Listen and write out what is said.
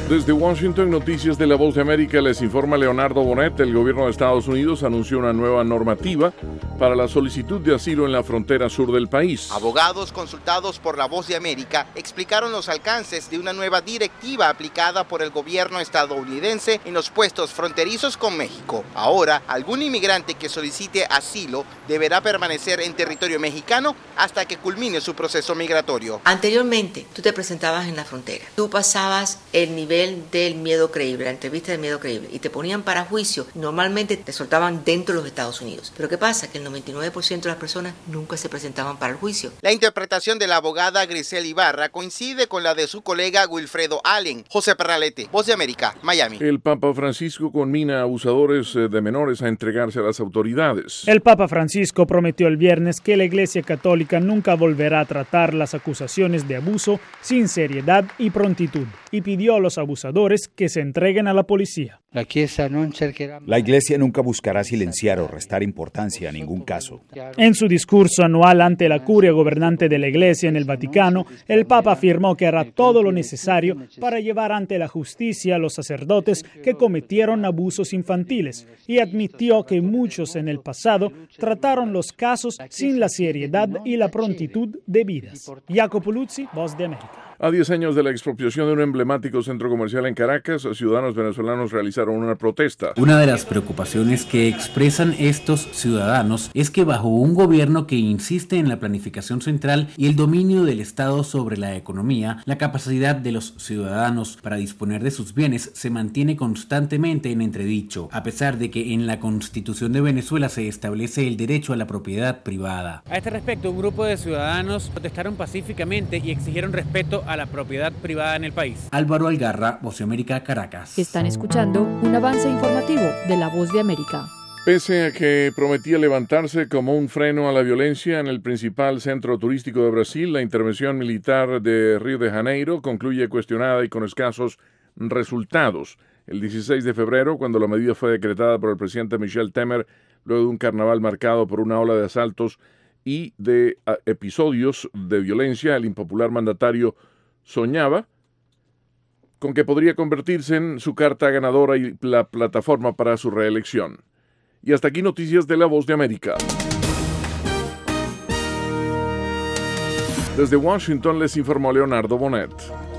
Desde Washington, Noticias de La Voz de América, les informa Leonardo Bonet. El gobierno de Estados Unidos anunció una nueva normativa para la solicitud de asilo en la frontera sur del país. Abogados consultados por La Voz de América explicaron los alcances de una nueva directiva aplicada por el gobierno estadounidense en los puestos fronterizos con México. Ahora, algún inmigrante que solicite asilo deberá permanecer en territorio mexicano hasta que culmine su proceso migratorio. Anteriormente, tú te presentabas en la frontera. Tú pasabas el nivel del miedo creíble, la entrevista del miedo creíble, y te ponían para juicio. Normalmente te soltaban dentro de los Estados Unidos. Pero ¿qué pasa? Que el 99% de las personas nunca se presentaban para el juicio. La interpretación de la abogada Grisel Ibarra coincide con la de su colega Wilfredo Allen. José Perralete, Voz de América, Miami. El Papa Francisco conmina a abusadores de menores a entregarse a las autoridades. El Papa Francisco prometió el viernes que la Iglesia Católica nunca volverá a tratar las acusaciones de abuso sin seriedad y prontitud, y pidió a los abusadores que se entreguen a la policía. La Iglesia nunca buscará silenciar o restar importancia a ningún caso. En su discurso anual ante la curia gobernante de la Iglesia en el Vaticano, el Papa afirmó que hará todo lo necesario para llevar ante la justicia a los sacerdotes que cometieron abusos infantiles, y admitió que muchos en el pasado trataron los casos sin la seriedad y la prontitud debidas. Jacopo Luzzi, Voz de América. A 10 años de la expropiación de un emblemático centro comercial en Caracas, ciudadanos venezolanos realizaron una protesta. Una de las preocupaciones que expresan estos ciudadanos es que bajo un gobierno que insiste en la planificación central y el dominio del Estado sobre la economía, la capacidad de los ciudadanos para disponer de sus bienes se mantiene constantemente en entredicho, a pesar de que en la Constitución de Venezuela se establece el derecho a la propiedad privada. A este respecto, un grupo de ciudadanos protestaron pacíficamente y exigieron respeto a la propiedad privada en el país. Álvaro Algarra, Voz de América, Caracas. Están escuchando un avance informativo de La Voz de América. Pese a que prometía levantarse como un freno a la violencia en el principal centro turístico de Brasil, la intervención militar de Río de Janeiro concluye cuestionada y con escasos resultados. El 16 de febrero, cuando la medida fue decretada por el presidente Michel Temer, luego de un carnaval marcado por una ola de asaltos y de episodios de violencia, el impopular mandatario soñaba con que podría convertirse en su carta ganadora y la plataforma para su reelección. Y hasta aquí Noticias de La Voz de América. Desde Washington les informó Leonardo Bonet.